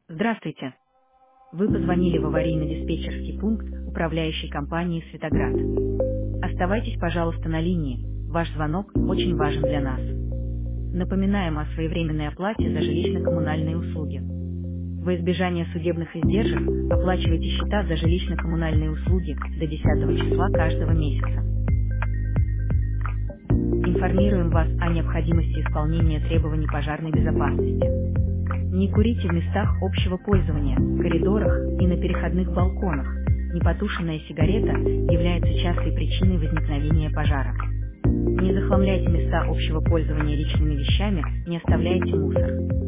Здравствуйте. Вы позвонили в аварийно-диспетчерский пункт управляющей компании «Светоград». Оставайтесь, пожалуйста, на линии. Ваш звонок очень важен для нас. Напоминаем о своевременной оплате за жилищно-коммунальные услуги. Во избежание судебных издержек оплачивайте счета за жилищно-коммунальные услуги до 10 числа каждого месяца. Информируем вас о необходимости исполнения требований пожарной безопасности. Не курите в местах общего пользования, коридорах и на переходных балконах. Непотушенная сигарета является частой причиной возникновения пожара. Не захламляйте места общего пользования личными вещами, не оставляйте мусор.